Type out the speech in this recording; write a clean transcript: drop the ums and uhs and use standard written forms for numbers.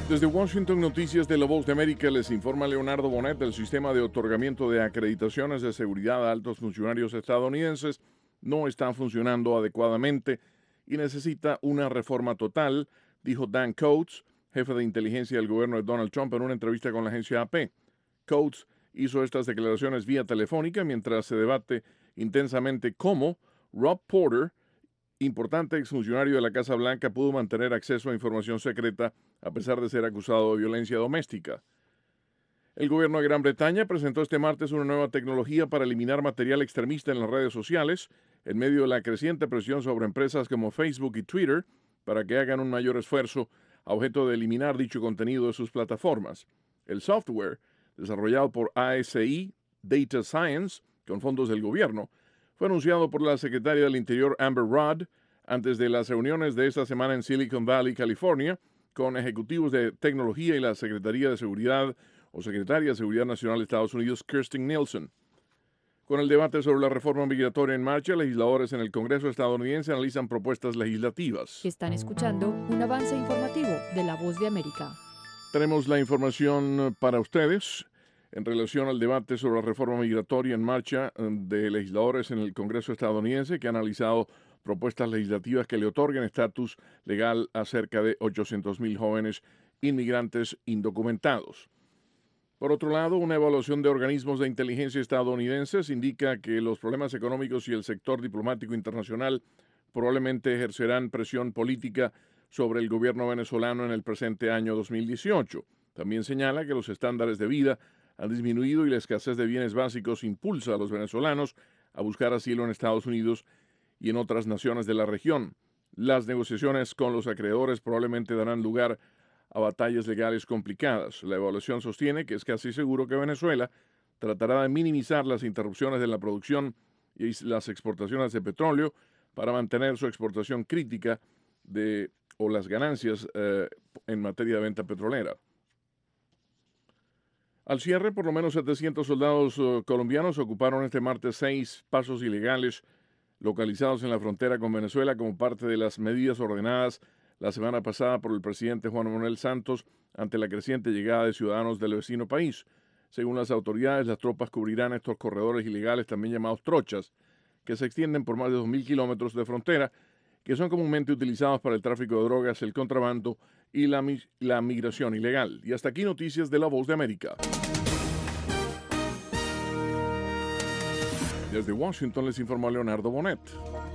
Desde Washington, Noticias de La Voz de América, les informa Leonardo Bonet. El sistema de otorgamiento de acreditaciones de seguridad a altos funcionarios estadounidenses no está funcionando adecuadamente y necesita una reforma total, dijo Dan Coats, jefe de inteligencia del gobierno de Donald Trump, en una entrevista con la agencia AP. Coats hizo estas declaraciones vía telefónica mientras se debate intensamente cómo Rob Porter, importante exfuncionario de la Casa Blanca, pudo mantener acceso a información secreta a pesar de ser acusado de violencia doméstica. El gobierno de Gran Bretaña presentó este martes una nueva tecnología para eliminar material extremista en las redes sociales, en medio de la creciente presión sobre empresas como Facebook y Twitter para que hagan un mayor esfuerzo a objeto de eliminar dicho contenido de sus plataformas. El software, desarrollado por ASI Data Science, con fondos del gobierno, fue anunciado por la secretaria del Interior Amber Rudd antes de las reuniones de esta semana en Silicon Valley, California, con ejecutivos de tecnología y la Secretaría de Seguridad o Secretaria de Seguridad Nacional de Estados Unidos, Kirstjen Nielsen. Con el debate sobre la reforma migratoria en marcha, legisladores en el Congreso estadounidense analizan propuestas legislativas. Están escuchando un avance informativo de La Voz de América. Tenemos la información para ustedes en relación al debate sobre la reforma migratoria en marcha de legisladores en el Congreso estadounidense que han analizado propuestas legislativas que le otorguen estatus legal a cerca de 800,000 jóvenes inmigrantes indocumentados. Por otro lado, una evaluación de organismos de inteligencia estadounidenses indica que los problemas económicos y el sector diplomático internacional probablemente ejercerán presión política sobre el gobierno venezolano en el presente año 2018. También señala que los estándares de vida han disminuido y la escasez de bienes básicos impulsa a los venezolanos a buscar asilo en Estados Unidos y en otras naciones de la región. Las negociaciones con los acreedores probablemente darán lugar a batallas legales complicadas. La evaluación sostiene que es casi seguro que Venezuela tratará de minimizar las interrupciones de la producción y las exportaciones de petróleo para mantener su exportación crítica o las ganancias en materia de venta petrolera. Al cierre, por lo menos 700 soldados colombianos ocuparon este martes 6 pasos ilegales localizados en la frontera con Venezuela como parte de las medidas ordenadas la semana pasada por el presidente Juan Manuel Santos ante la creciente llegada de ciudadanos del vecino país. Según las autoridades, las tropas cubrirán estos corredores ilegales, también llamados trochas, que se extienden por más de 2,000 kilómetros de frontera, que son comúnmente utilizados para el tráfico de drogas, el contrabando y la migración ilegal. Y hasta aquí noticias de La Voz de América. Desde Washington les informó Leonardo Bonet.